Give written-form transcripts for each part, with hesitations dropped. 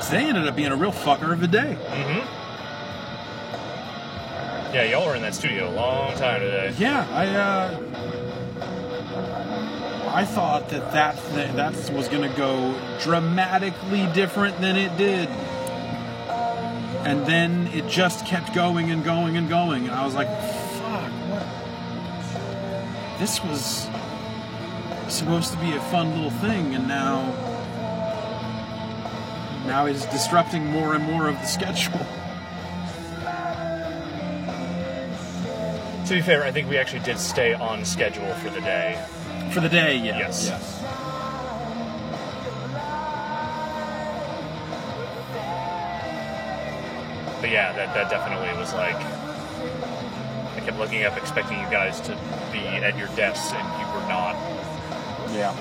today ended up being a real fucker of a day. Mm-hmm. Yeah, y'all were in that studio a long time today. Yeah, I thought that was going to go dramatically different than it did. And then it just kept going and going and going. And I was like, fuck, what? This was supposed to be a fun little thing, and now it's disrupting more and more of the schedule. To be fair, I think we actually did stay on schedule for the day. For the day, yeah. Yes. But yeah, that definitely was like... I kept looking up expecting you guys to be at your desks, and you were not. Yeah.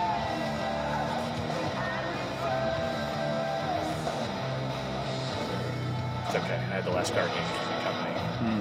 It's okay. I had the last Guardian company.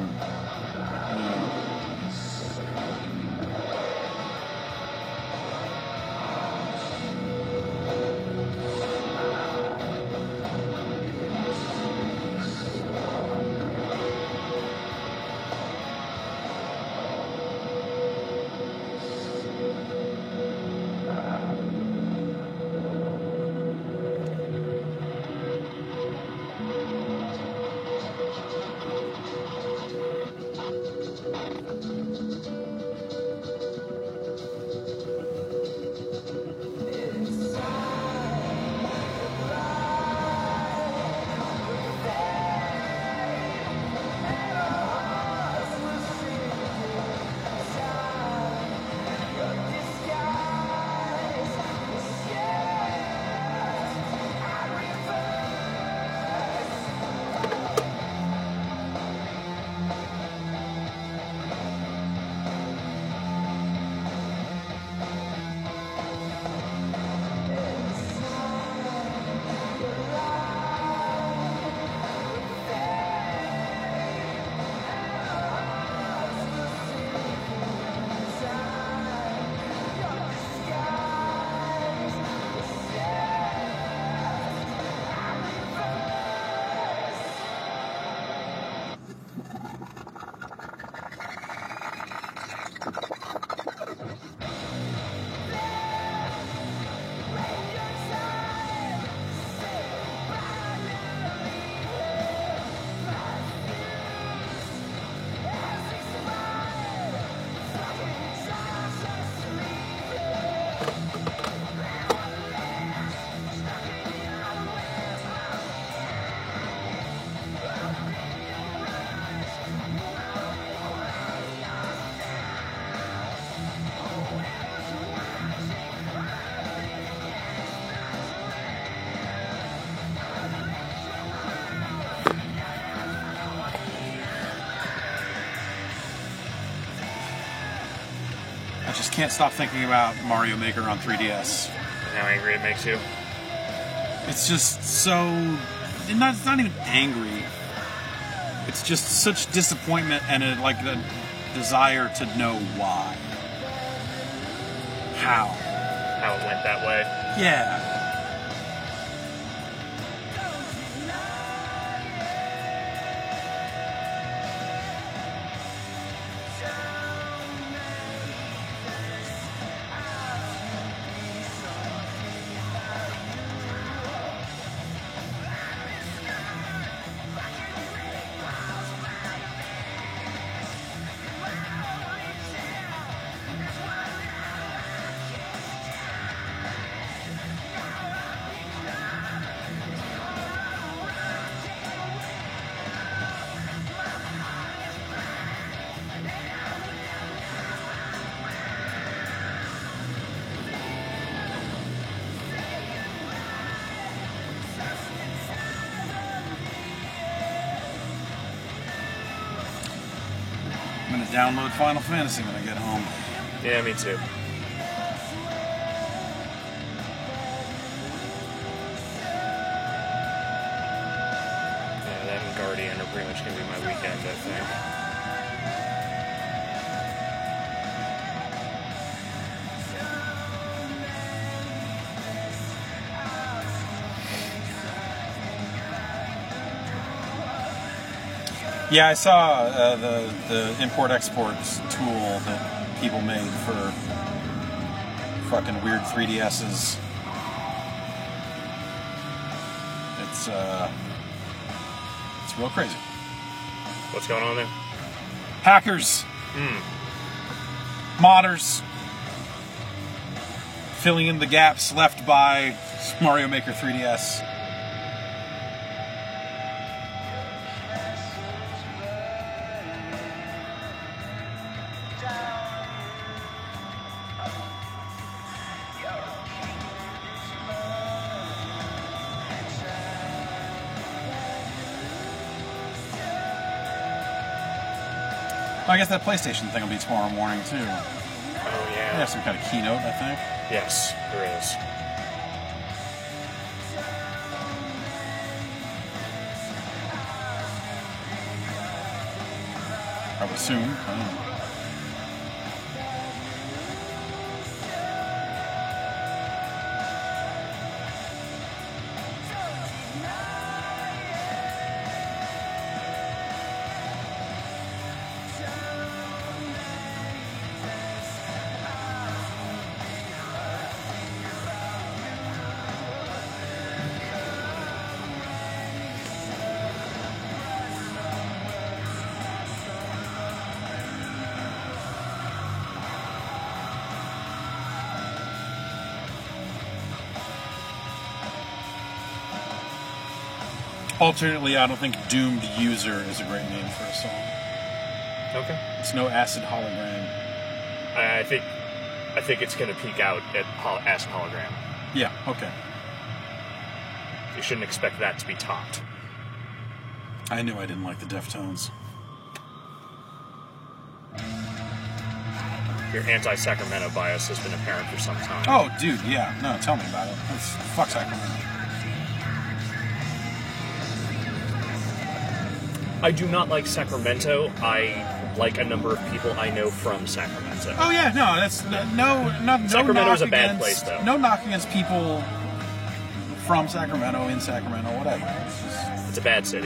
I just can't stop thinking about Mario Maker on 3DS. How angry it makes you. It's just so... It's not even angry. It's just such disappointment and a desire to know why. How it went that way. Yeah. I'm going to download Final Fantasy when I get home. Yeah, me too. Yeah, that and Guardian are pretty much going to be my weekend, I think. Yeah, I saw the import-export tool that people made for fucking weird 3DSs. It's real crazy. What's going on there? Hackers. Modders. Filling in the gaps left by Mario Maker 3DS. I guess that PlayStation thing will be tomorrow morning, too. Oh, They yeah. have some kind of keynote, I think. Yes, there is. I would assume. I don't know. Alternately, I don't think Doomed User is a great name for a song. Okay. It's no acid hologram. I think it's going to peak out at Acid Hologram. Yeah, okay. You shouldn't expect that to be topped. I knew I didn't like the Deftones. Your anti-Sacramento bias has been apparent for some time. Oh, dude, yeah. No, tell me about it. Fuck Sacramento. I do not like Sacramento. I like a number of people I know from Sacramento. Oh, yeah, no, that's no Sacramento's knock a bad against- place, though. No knock against people from Sacramento, in Sacramento, whatever. It's just, It's a bad city.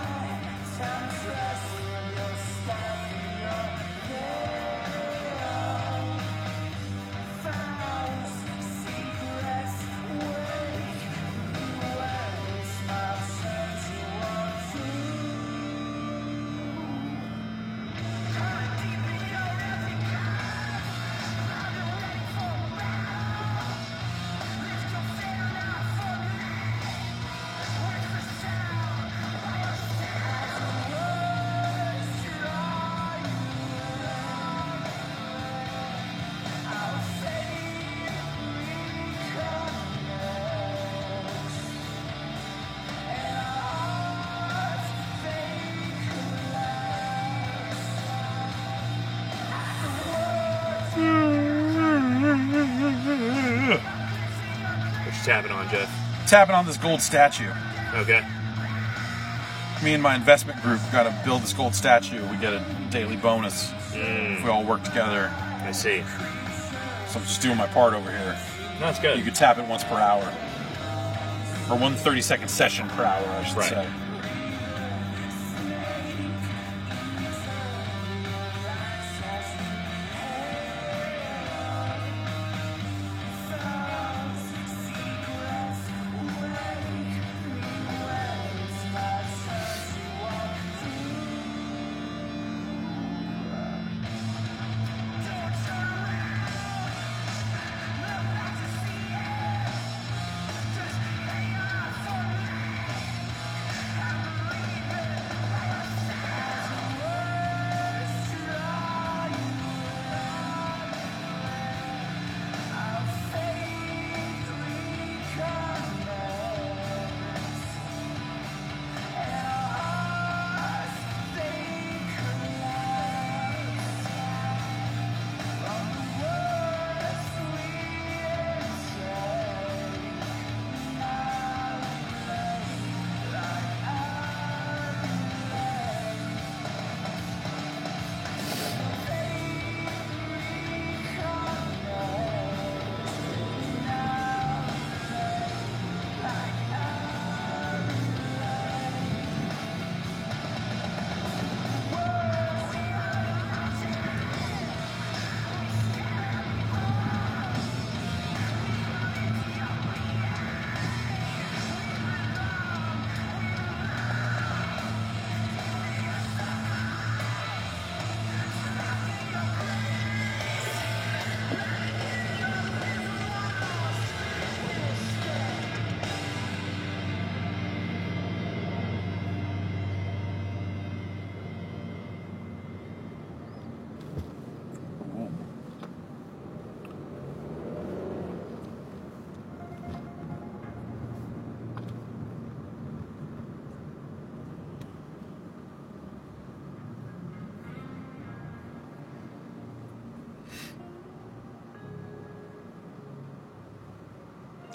What you tapping on, Jeff? tapping on this gold statue. Okay. Me and my investment group got to build this gold statue. We get a daily bonus if we all work together. I see. So I'm just doing my part over here. That's good. You could tap it once per hour. Or 1 30-second session per hour, I should Right. say.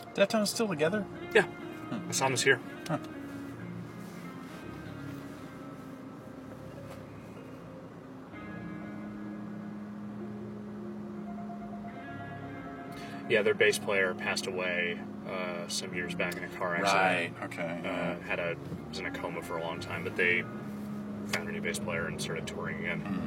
Deftones still together? Yeah. I saw him this year. Huh. Yeah, their bass player passed away some years back in a car accident. Right, okay. Was in a coma for a long time, but they found a new bass player and started touring again. Mm.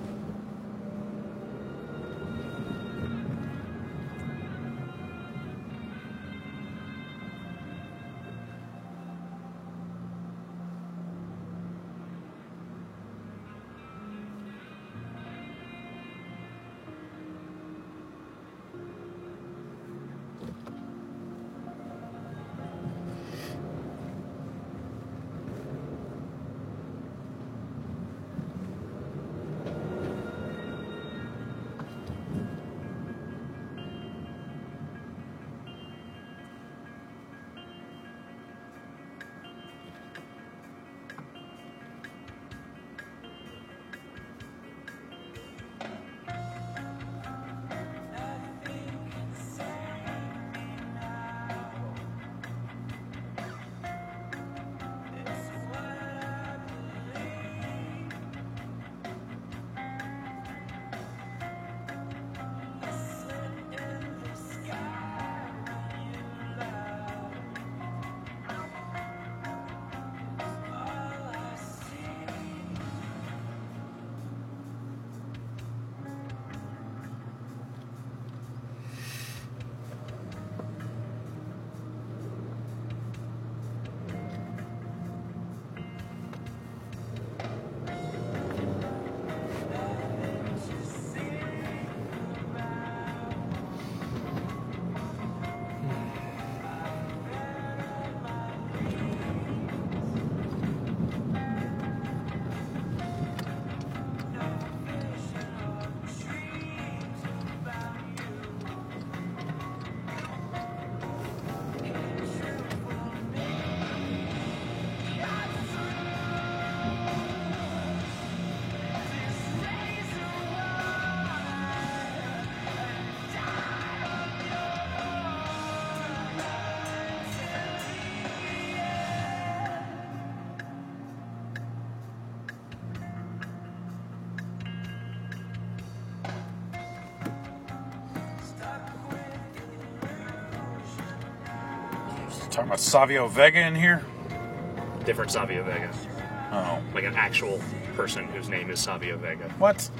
Talking about Savio Vega in here? Different Savio Vega. Oh. Like an actual person whose name is Savio Vega. What?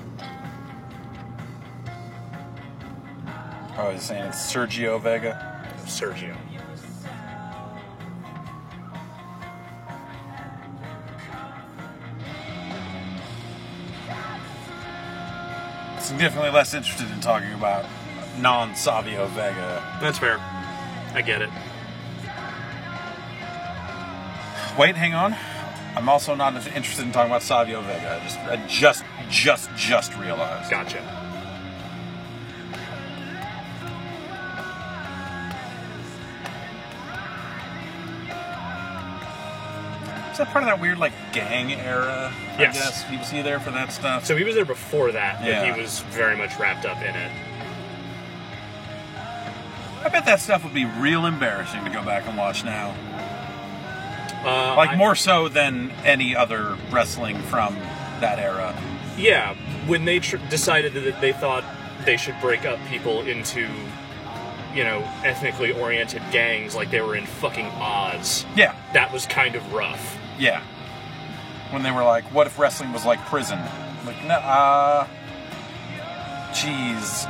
Oh, he's saying it's Sergio Vega? Sergio. Significantly less interested in talking about non-Savio Vega. That's fair. I get it. Wait, hang on. I'm also not interested in talking about Savio Vega. I just realized. Gotcha. Is that part of that weird, like, gang era? Yes. I guess. Was he there for that stuff? So he was there before that, but Yeah. he was very much wrapped up in it. I bet that stuff would be real embarrassing to go back and watch now. More so than any other wrestling from that era. Yeah, when they decided that they thought they should break up people into, ethnically oriented gangs like they were in fucking Oz. Yeah. That was kind of rough. Yeah. When they were like, what if wrestling was like prison? Like, no, geez,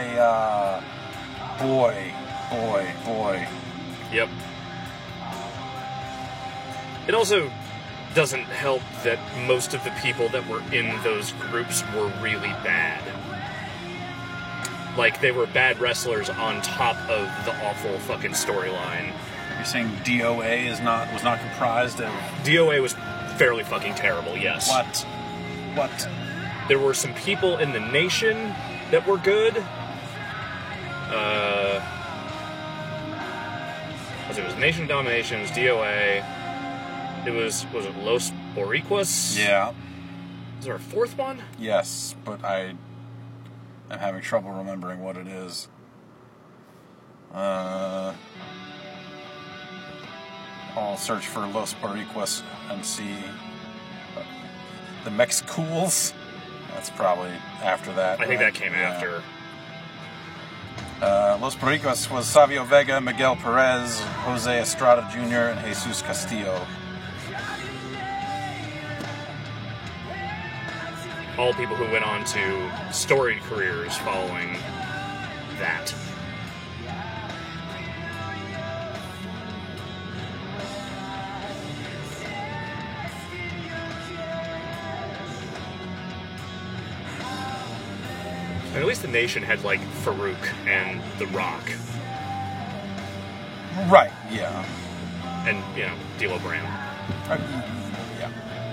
boy. Yep. It also doesn't help that most of the people that were in those groups were really bad. Like, they were bad wrestlers on top of the awful fucking storyline. You're saying DOA was not comprised of... DOA was fairly fucking terrible, yes. What? There were some people in the Nation that were good. It was Nation Domination, it was DOA. Was it Los Boricuas? Yeah. Is there a fourth one? Yes, but I am having trouble remembering what it is. I'll search for Los Boricuas and see the Mexicools. That's probably after that. I think that came after. Los Boricuas was Savio Vega, Miguel Perez, Jose Estrada Jr., and Jesus Castillo. All people who went on to storied careers following that. And at least the Nation had, like, Farouk and The Rock. Right, yeah. And, you know, D'Lo Brown. Yeah.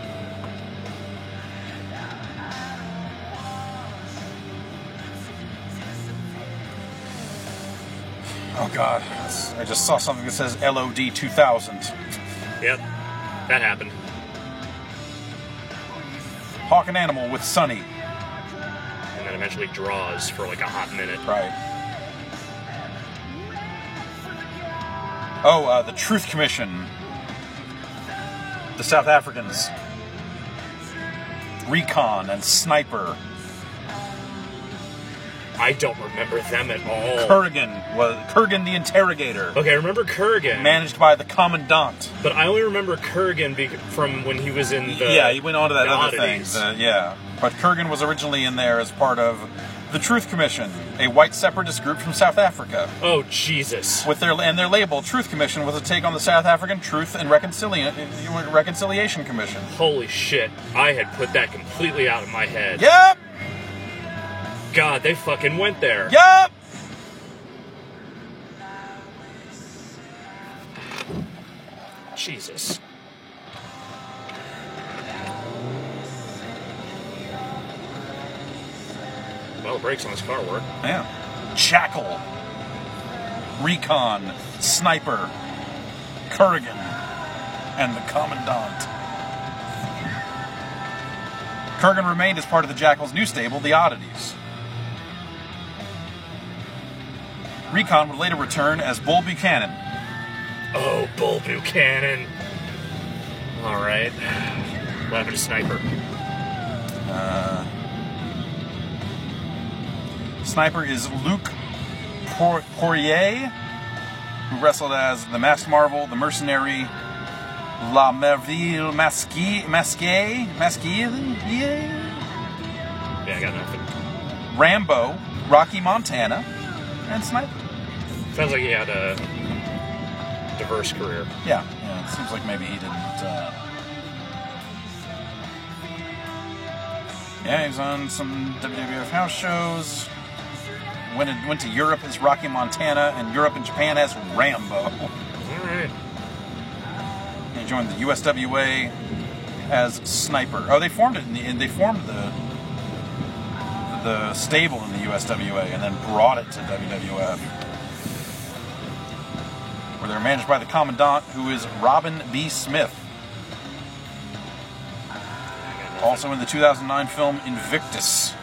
Oh, God. I just saw something that says LOD 2000. Yep, that happened. Hawk and Animal with Sonny. And then eventually Draws for like a hot minute. Right. Oh, the Truth Commission. The South Africans. Recon and Sniper. I don't remember them at all. Kurgan the Interrogator. Okay, I remember Kurgan. Managed by the Commandant. But I only remember Kurgan from when he was in the... Yeah, he went on to that other oddities. thing. Yeah. But Kurgan was originally in there as part of the Truth Commission, a white separatist group from South Africa. Oh, Jesus. With their label, Truth Commission, was a take on the South African Truth and Reconciliation Commission. Holy shit. I had put that completely out of my head. Yep! God, they fucking went there. Yup! Jesus. Well, the brakes on this car work. Yeah. Jackal. Recon. Sniper. Kurgan. And the Commandant. Kurgan remained as part of the Jackal's new stable, the Oddities. Recon would later return as Bull Buchanan. Oh, Bull Buchanan. All right. What happened to Sniper? Sniper is Luc Poirier, who wrestled as the Masked Marvel, the Mercenary, La Merveille Masquée, Yeah, I got nothing. Rambo, Rocky Montana, and Sniper. Sounds like he had a diverse career. Yeah, it seems like maybe he didn't. Yeah, he was on some WWF house shows. Went to Europe as Rocky Montana, and Europe and Japan as Rambo. All right. He joined the USWA as Sniper. Oh, they formed it. They formed the stable in the USWA and then brought it to WWF, where they're managed by the Commandant, who is Robin B. Smith. Also in the 2009 film Invictus.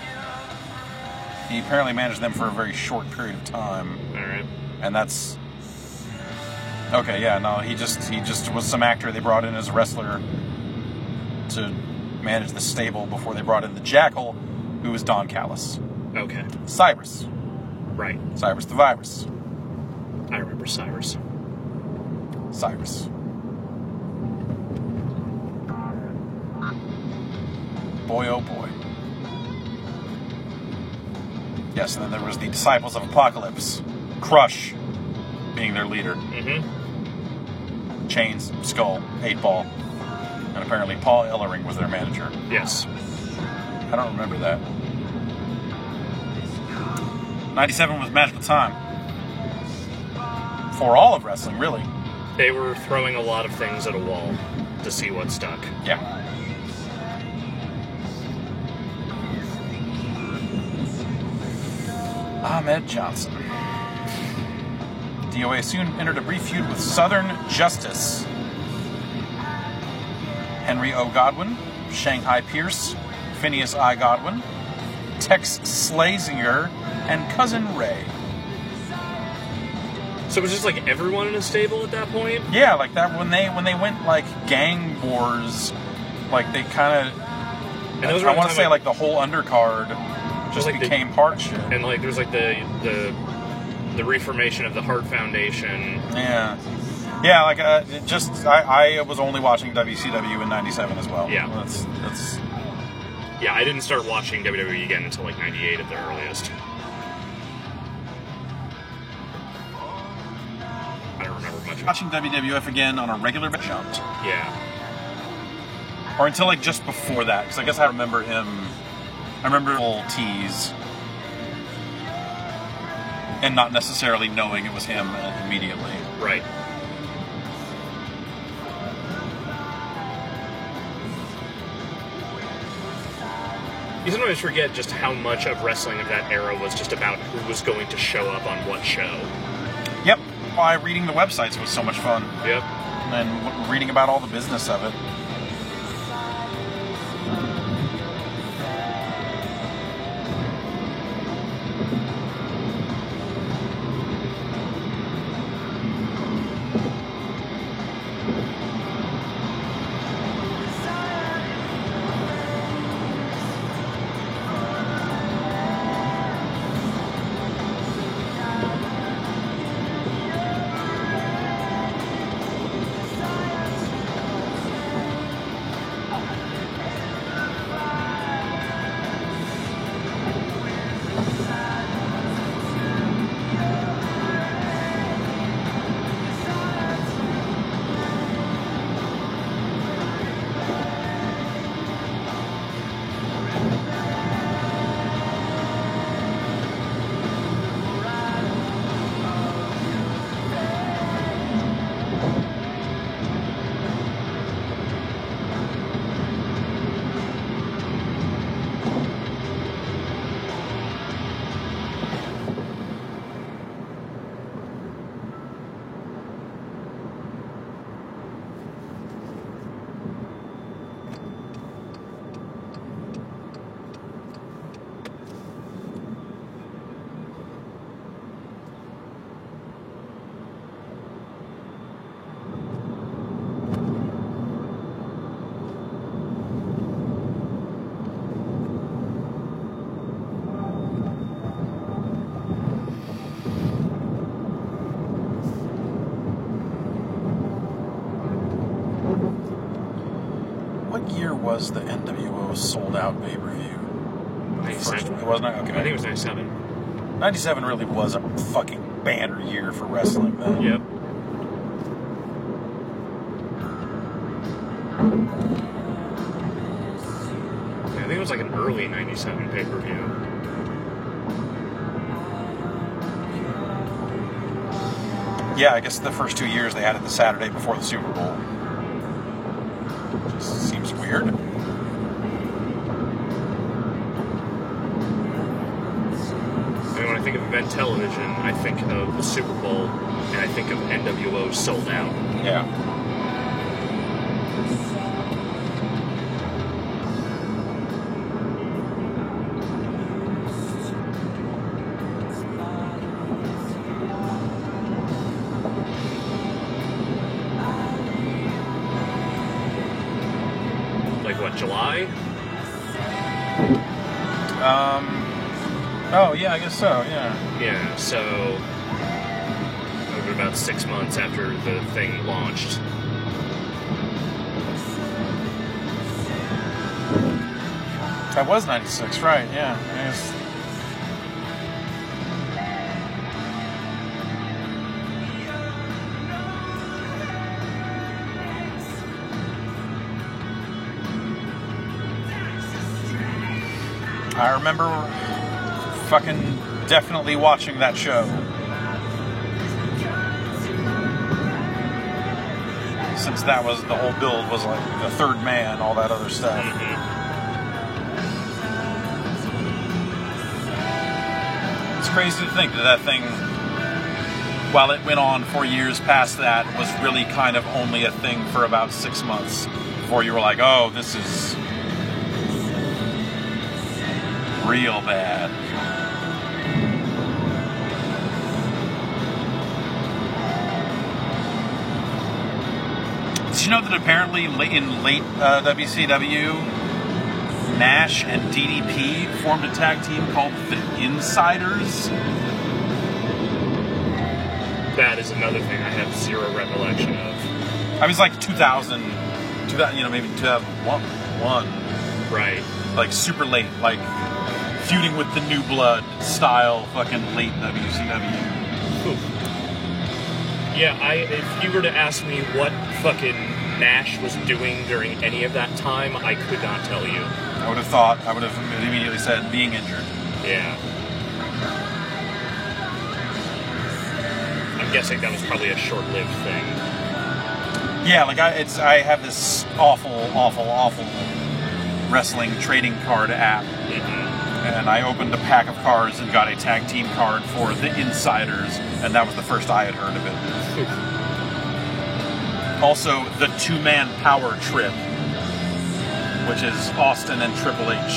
He apparently managed them for a very short period of time. All right. And that's... Okay, yeah, no, he just was some actor they brought in as a wrestler to manage the stable before they brought in the Jackal, who was Don Callis. Okay. Cyrus. Right. Cyrus the Virus. I remember Cyrus. Cyrus. Boy, oh boy. Yes, and then there was the Disciples of Apocalypse. Crush being their leader. Mm-hmm. Chains, Skull, 8-Ball. And apparently Paul Ellering was their manager. Yes. I don't remember that. 97 was magical time. For all of wrestling, really. They were throwing a lot of things at a wall to see what stuck. Yeah. Ahmed Johnson. DOA soon entered a brief feud with Southern Justice. Henry O. Godwin, Shanghai Pierce, Phineas I. Godwin, Tex Slazenger, and Cousin Ray. So it was just like everyone in a stable at that point? Yeah, like that when they went like gang wars, like they kind of. I want to say like the whole undercard just like became part shit. And like there was like the reformation of the Hart Foundation. Yeah. Yeah, like I was only watching WCW in '97 as well. Yeah, that's. Yeah, I didn't start watching WWE again until like '98 at the earliest. I don't remember much. Watching WWF again on a regular basis jumped. Yeah. Or until like just before that, because I guess I remember him. I remember full tease, and not necessarily knowing it was him immediately. Right. You sometimes forget just how much of wrestling of that era was just about who was going to show up on what show. Yep. Why reading the websites was so much fun. Yep. And reading about all the business of it. Was the NWO sold out pay-per-view? 97. It wasn't? Okay. I think it was 97. 97 really was a fucking banner year for wrestling then. Yep. I think it was like an early 97 pay-per-view. Yeah, I guess the first 2 years they had it the Saturday before the Super Bowl. Just seems weird. And when I think of event television, I think of the Super Bowl, and I think of NWO sold out. Yeah. July? Oh, yeah, I guess so, yeah. Yeah, so over about 6 months after the thing launched. That was 96, right, yeah. I guess. I remember fucking definitely watching that show. Since that was, the whole build was like the third man, all that other stuff. Mm-hmm. It's crazy to think that thing, while it went on for years past that, was really kind of only a thing for about 6 months before you were like, oh, this is real bad. Did you know that apparently in late WCW, Nash and DDP formed a tag team called the Insiders? That is another thing I have zero recollection of. I was like 2000, maybe 2001. Right. Like super late, like feuding with the New Blood style fucking late WCW. Ooh. Yeah, if you were to ask me what fucking Nash was doing during any of that time, I could not tell you. I would have immediately said being injured. Yeah. I'm guessing that was probably a short-lived thing. Yeah, like I have this awful wrestling trading card app, and I opened a pack of cards and got a tag team card for the Insiders, and that was the first I had heard of it. Also, the two-man power trip, which is Austin and Triple H.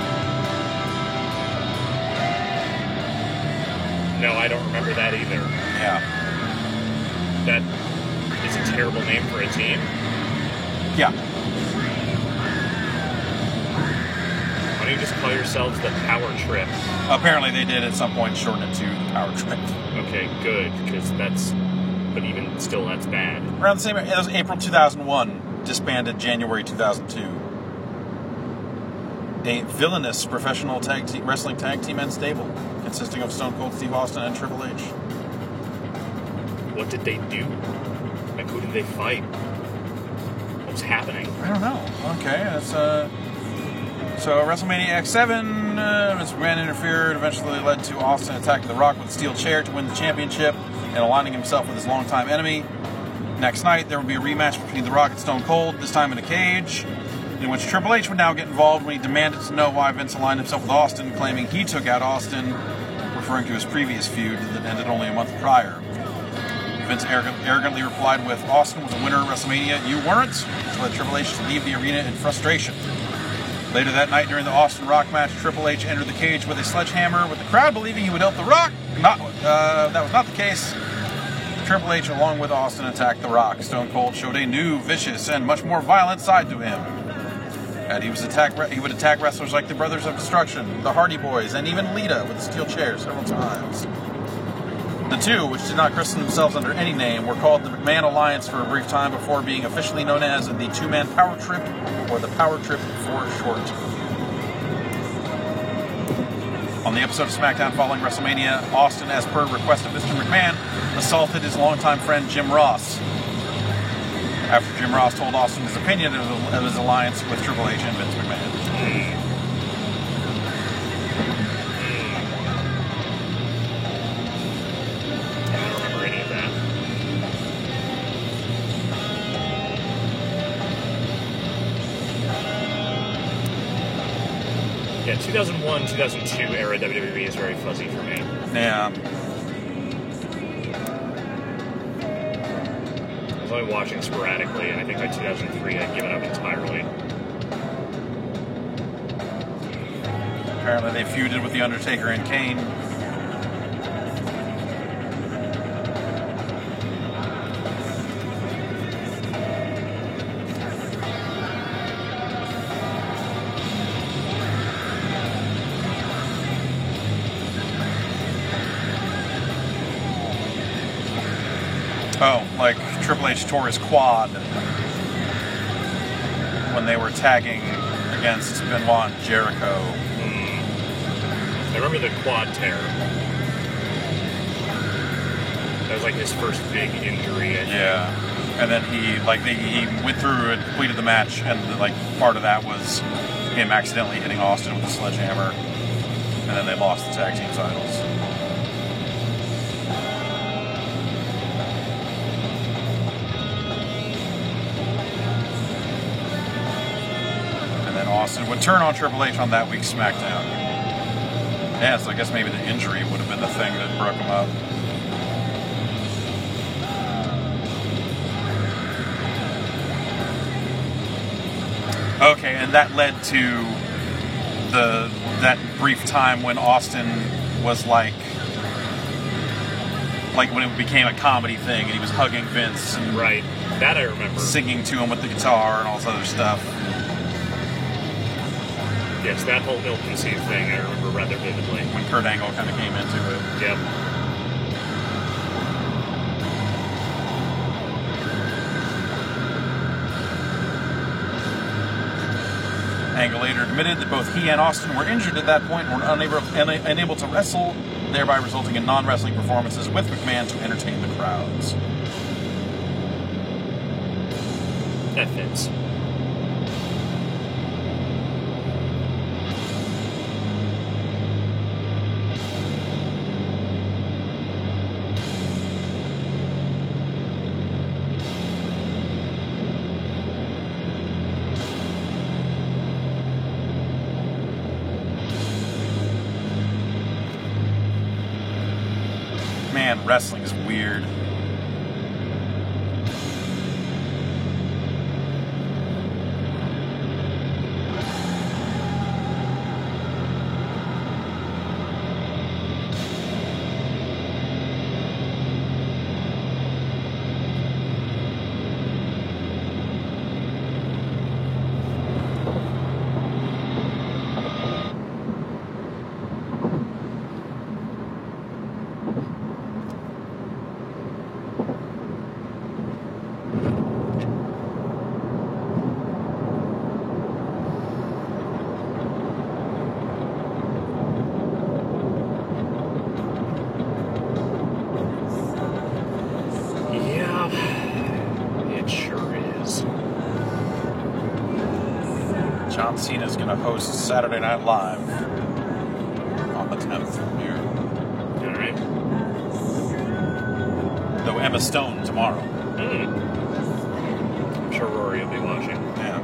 No, I don't remember that either. Yeah. That is a terrible name for a team. Yeah. Why don't you just call yourselves the Power Trip? Apparently they did at some point shorten it to the Power Trip. Okay, good, because but even still, that's bad. Around the same, it was April 2001, disbanded January 2002. A villainous professional wrestling tag team and stable, consisting of Stone Cold Steve Austin and Triple H. What did they do? Like, who did they fight? What was happening? I don't know. Okay, that's so WrestleMania X7, Vince McMahon interfered, eventually led to Austin attacking The Rock with a steel chair to win the championship and aligning himself with his longtime enemy. Next night, there would be a rematch between The Rock and Stone Cold, this time in a cage, in which Triple H would now get involved when he demanded to know why Vince aligned himself with Austin, claiming he took out Austin, referring to his previous feud that ended only a month prior. Vince arrogantly replied with, "Austin was a winner at WrestleMania, you weren't," which led Triple H to leave the arena in frustration. Later that night, during the Austin Rock match, Triple H entered the cage with a sledgehammer, with the crowd believing he would help The Rock. That was not the case. Triple H, along with Austin, attacked The Rock. Stone Cold showed a new, vicious, and much more violent side to him. And he would attack wrestlers like the Brothers of Destruction, the Hardy Boys, and even Lita with a steel chair several times. The two, which did not christen themselves under any name, were called the McMahon Alliance for a brief time before being officially known as the Two-Man Power Trip, or the Power Trip for short. On the episode of SmackDown following WrestleMania, Austin, as per request of Mr. McMahon, assaulted his longtime friend Jim Ross. After Jim Ross told Austin his opinion of his alliance with Triple H and Vince McMahon. Yeah, 2001, 2002 era WWE is very fuzzy for me. Yeah. I was only watching sporadically, and I think by 2003 I'd given up entirely. Apparently they feuded with The Undertaker and Kane. Oh, like Triple H tore his quad when they were tagging against Benoit and Jericho. I remember the quad tear. That was like his first big injury. Yeah, and then he went through and completed the match, and part of that was him accidentally hitting Austin with a sledgehammer, and then they lost the tag team titles. Austin would turn on Triple H on that week's SmackDown. Yeah, so I guess maybe the injury would have been the thing that broke him up. Okay, and that led to that brief time when Austin was like like when it became a comedy thing, and he was hugging Vince and Right. That I remember. singing to him with the guitar and all this other stuff. Yes, that whole ill-conceived thing I remember rather vividly. When Kurt Angle kind of came into it. Yep. Angle later admitted that both he and Austin were injured at that point and were unable to wrestle, thereby resulting in non-wrestling performances with McMahon to entertain the crowds. That fits. Man, wrestling is weird. John Cena's going to host Saturday Night Live on the 10th here. All right. Though Emma Stone tomorrow. I'm sure Rory will be watching. Yeah.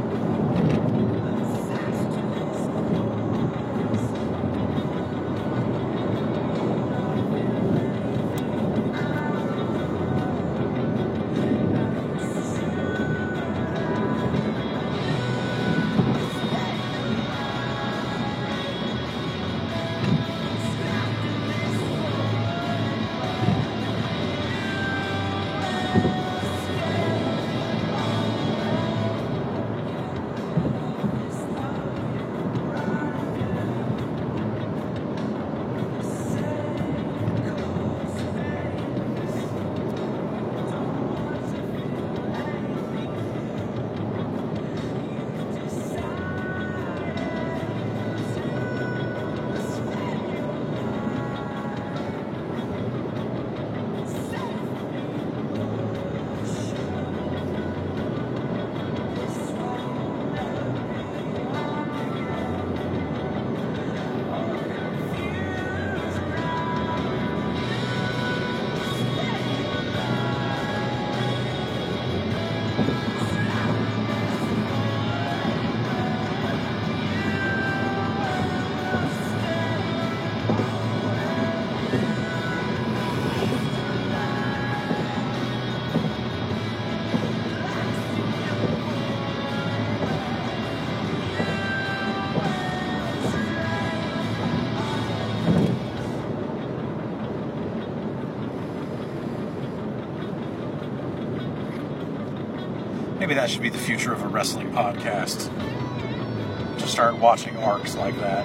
Maybe that should be the future of a wrestling podcast. To start watching arcs like that.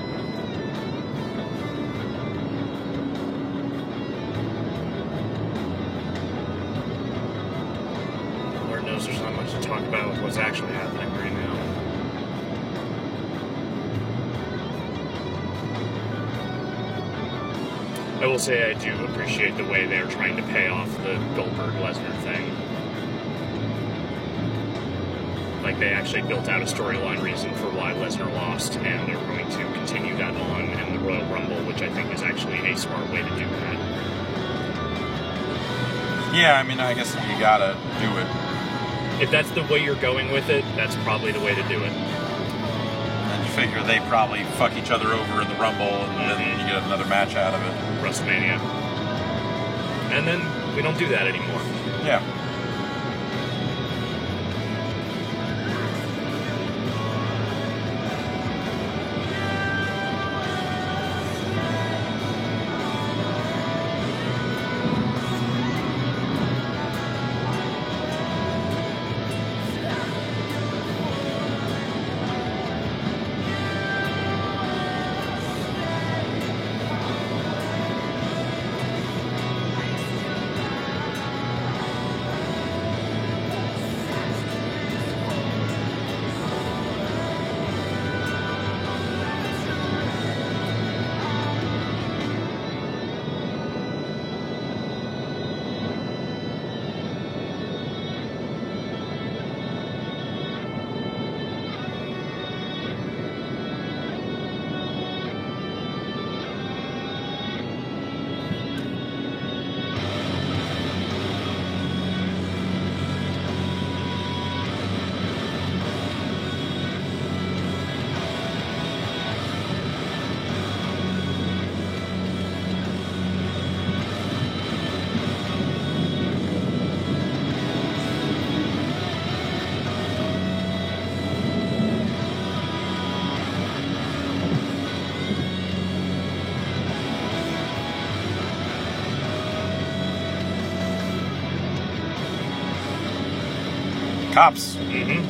Lord knows there's not much to talk about with what's actually happening right now. I will say I do appreciate the way they're trying to pay off the Goldberg-Lesnar thing. Like, they actually built out a storyline reason for why Lesnar lost, and they're going to continue that on in the Royal Rumble, which I think is actually a smart way to do that. Yeah, I mean, I guess you gotta do it. If that's the way you're going with it, that's probably the way to do it. And you figure they probably fuck each other over in the Rumble, and then you get another match out of it. WrestleMania. And then we don't do that anymore. Yeah. Cops. Mm-hmm.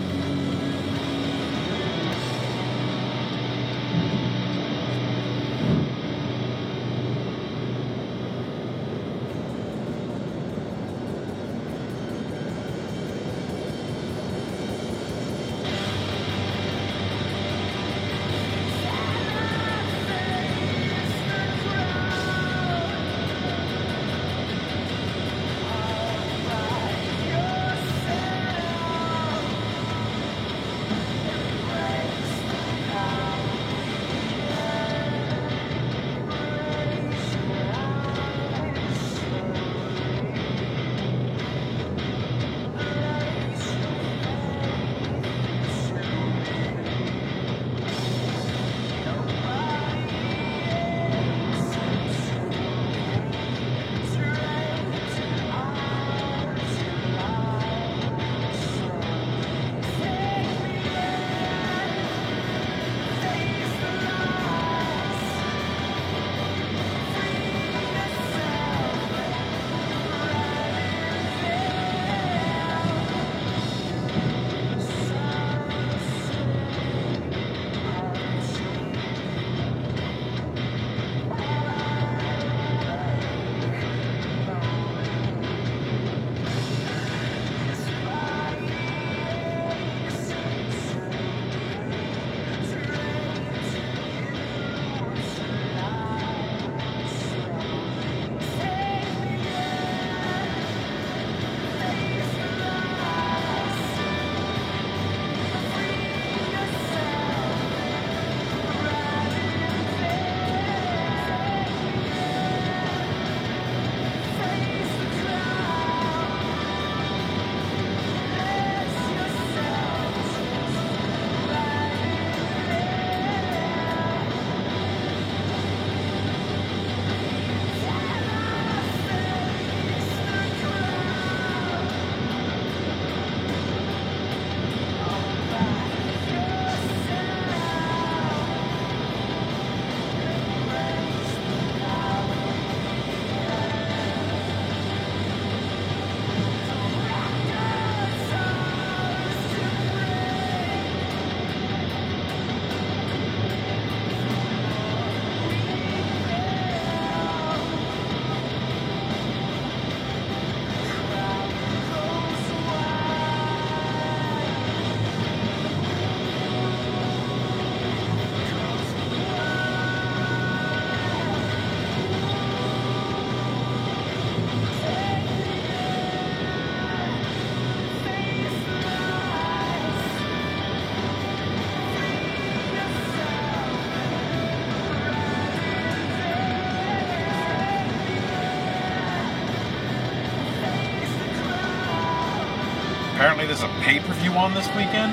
Apparently there's a pay-per-view on this weekend.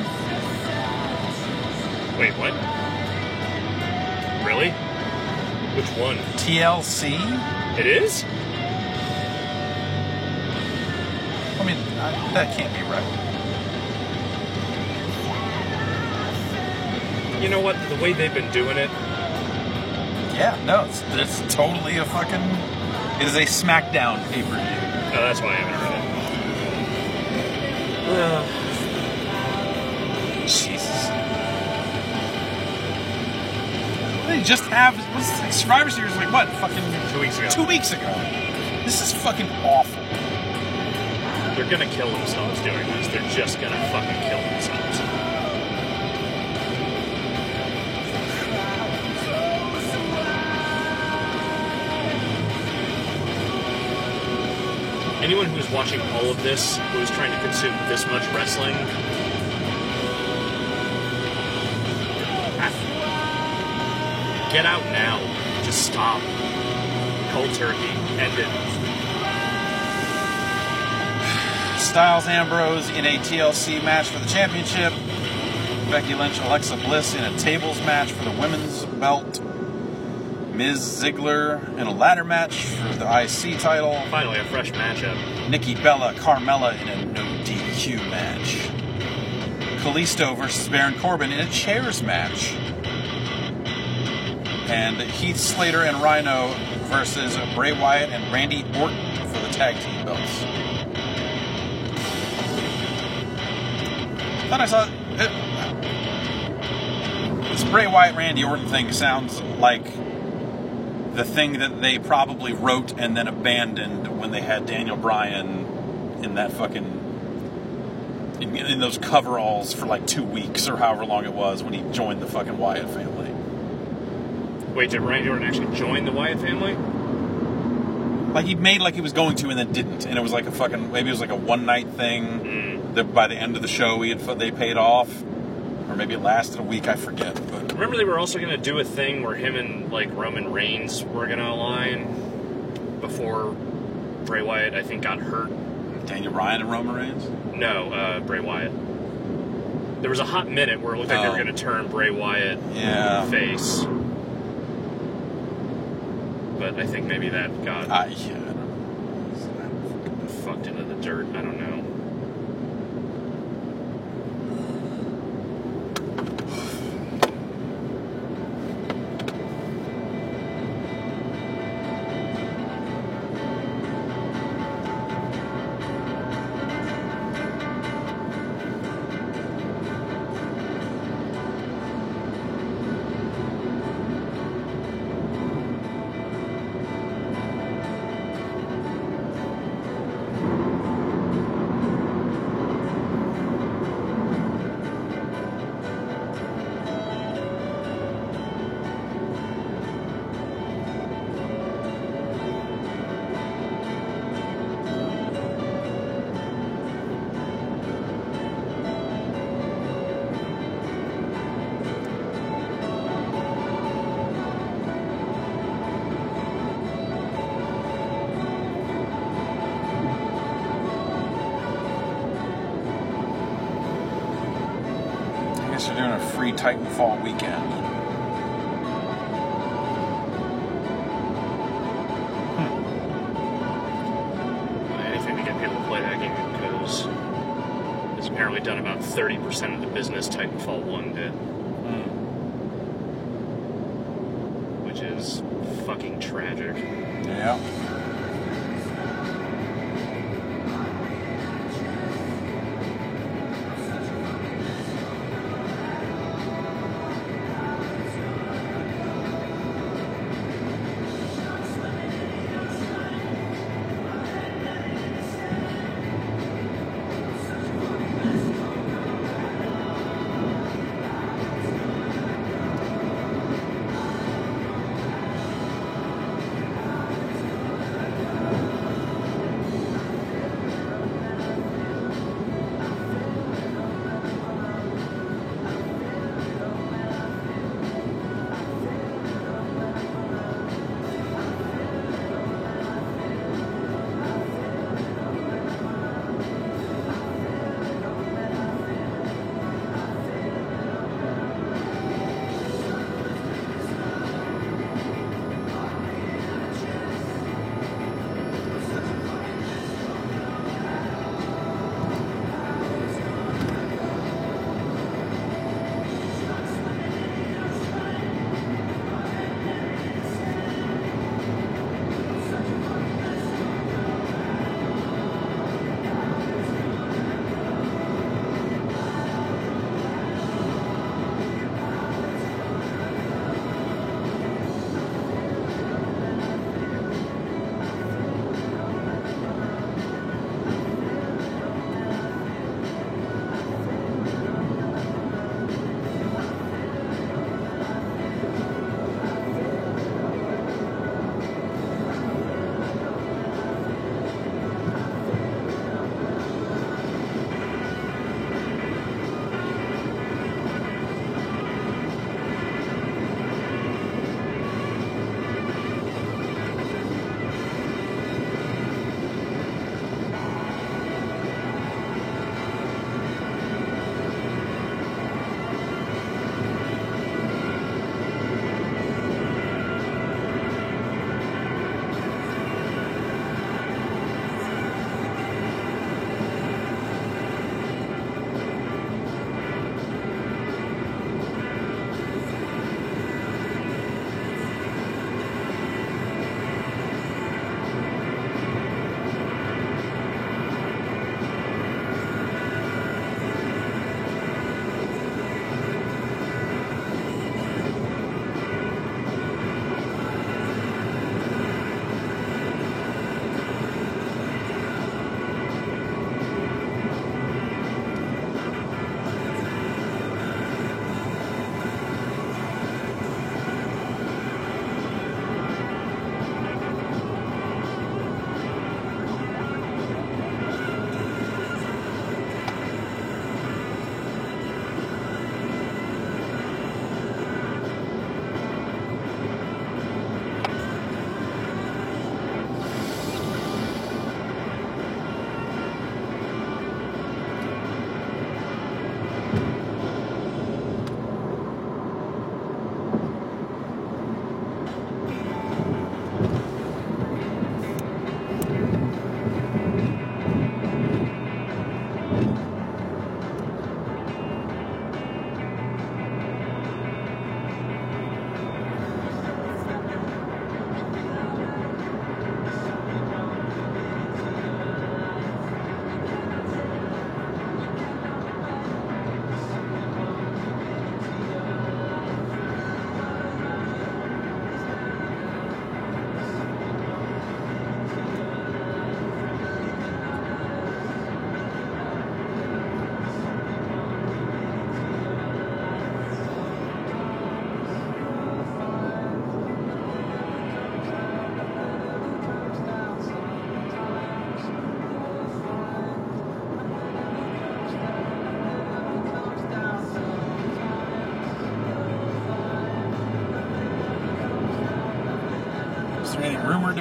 Wait, what? Really? Which one? TLC? It is? I mean, that can't be right. You know what? The way they've been doing it. Yeah, no, it's totally a fucking... It is a SmackDown pay-per-view. Oh, that's why I haven't heard it. Jesus. They just have... Survivor Series like what? Fucking... 2 weeks ago. 2 weeks ago. This is fucking awful. They're gonna kill themselves doing this. They're just gonna fucking kill themselves. Anyone who's watching all of this, who's trying to consume this much wrestling, get out now. Just stop. Cold turkey. End it. Styles Ambrose in a TLC match for the championship. Becky Lynch, Alexa Bliss in a tables match for the women's belt. Miz Ziggler in a ladder match for the IC title. Finally, a fresh matchup. Nikki Bella, Carmella in a no DQ match. Kalisto versus Baron Corbin in a chairs match. And Heath Slater and Rhino versus Bray Wyatt and Randy Orton for the tag team belts. thought I saw this Bray Wyatt Randy Orton thing sounds like the thing that they probably wrote and then abandoned when they had Daniel Bryan in that fucking in those coveralls for like 2 weeks or however long it was when he joined the fucking Wyatt family. Wait, did Randy Orton actually join the Wyatt family? Like he made like he was going to and then didn't, and it was like a fucking maybe it was like a one night thing that by the end of the show they paid off, or maybe it lasted a week, I forget. But remember they were also going to do a thing where him and like Roman Reigns were going to align before Bray Wyatt I think got hurt. Daniel Bryan and Roman Reigns? No, Bray Wyatt. There was a hot minute where it looked like they were going to turn Bray Wyatt face. But I think maybe that got fucked into the dirt. I don't know. They're doing a free Titanfall weekend. Anything to get people to play that game because it's apparently done about 30% of the business Titanfall 1 did. Which is fucking tragic. Yeah.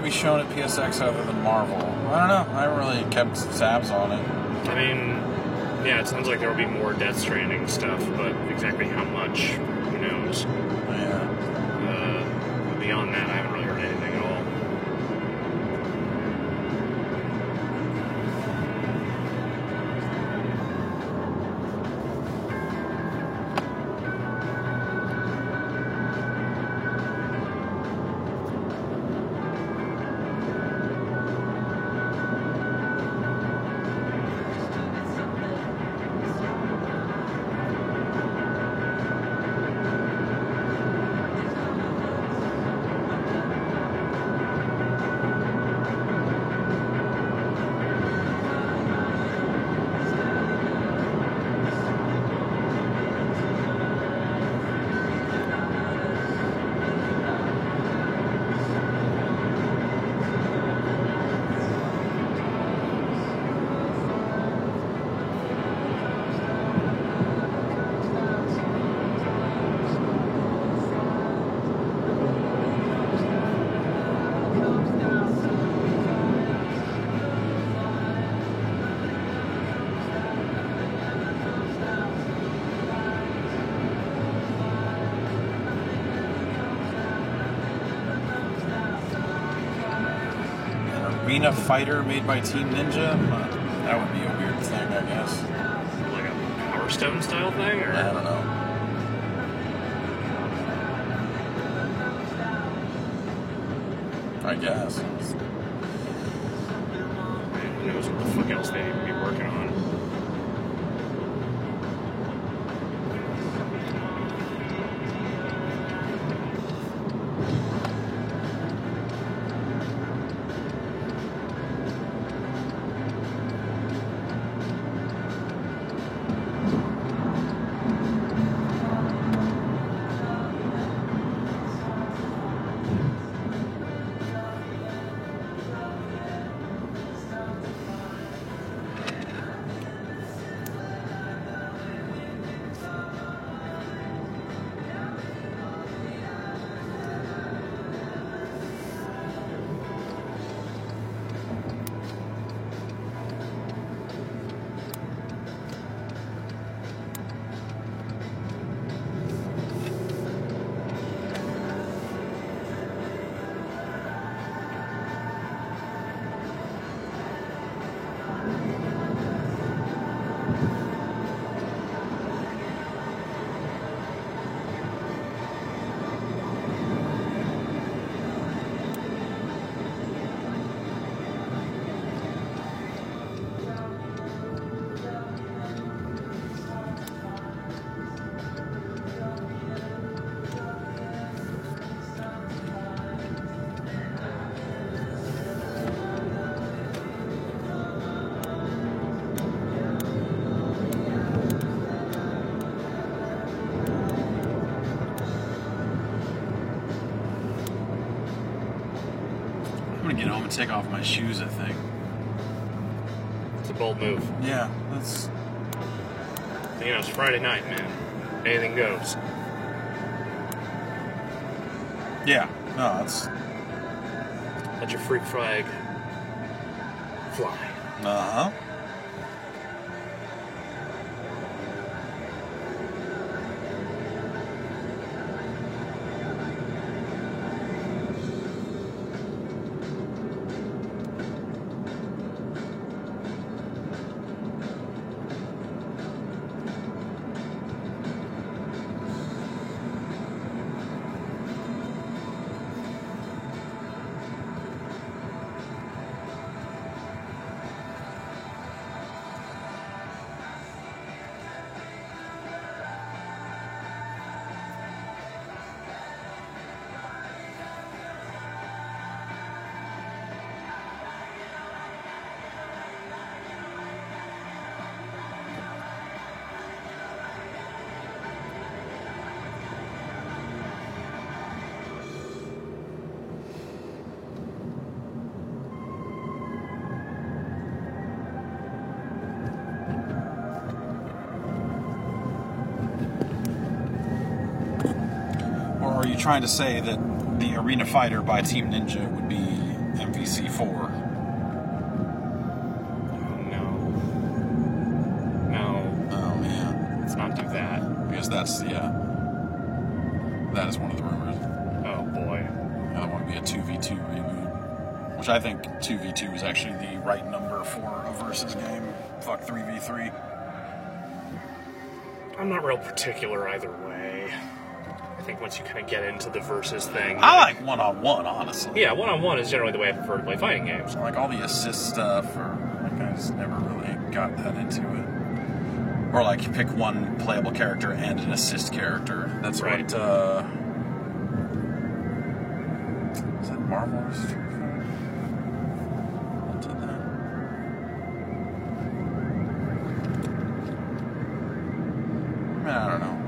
to be shown at PSX other than Marvel? I don't know. I haven't really kept tabs on it. I mean, yeah, it sounds like there will be more Death Stranding stuff, but exactly how much, who knows? Yeah. Beyond that, I haven't really heard anything at all. Arena Fighter made by Team Ninja? That would be a weird thing, I guess. Like a Power Stone style thing, or I don't know. I guess. who knows what the fuck else they would be working on. I'm gonna get home and take off my shoes, I think. It's a bold move. Yeah, that's... You know, it's Friday night, man. Anything goes. Yeah, no, that's... Let your freak flag fly. Uh-huh. Or are you trying to say that the Arena Fighter by Team Ninja would be MVC4. No. Oh man, Let's not do that. because that is one of the rumors. Oh boy. The other one would be a 2v2 reboot, which I think 2v2 is actually the right number for a versus game. Fuck 3v3. I'm not real particular either way. I think once you kind of get into the versus thing. I like one-on-one, honestly. Yeah, one-on-one is generally the way I prefer to play fighting games. I like all the assist stuff, or like I just never really got that into it. Or like you pick one playable character and an assist character. That's Right. what. Is that Marvel or Street Fighter? What did that? I mean, I don't know.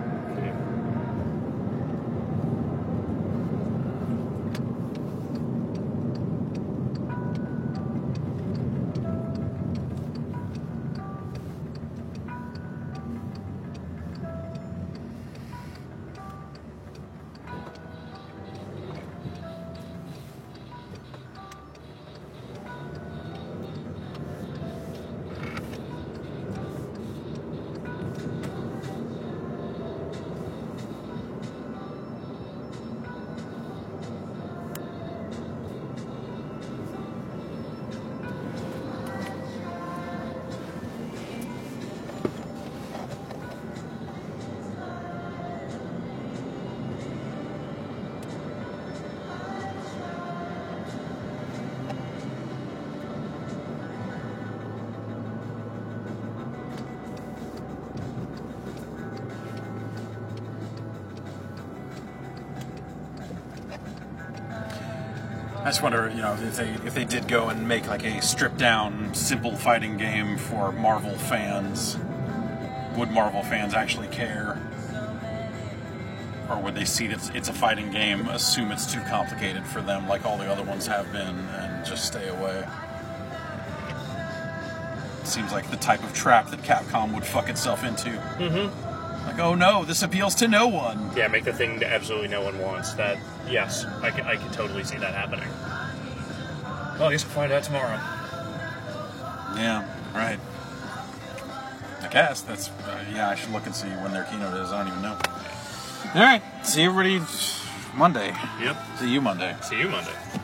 I just wonder, if they did go and make like a stripped down, simple fighting game for Marvel fans, would Marvel fans actually care? Or would they see it's a fighting game, assume it's too complicated for them, like all the other ones have been, and just stay away? Seems like the type of trap that Capcom would fuck itself into. Mm-hmm. Like, oh no, this appeals to no one. Yeah, make the thing that absolutely no one wants. That, yes, I can totally see that happening. Well, I guess we'll find out tomorrow. Yeah, right. I guess that's, I should look and see when their keynote is. I don't even know. All right, see everybody Monday. Yep. See you Monday. See you Monday.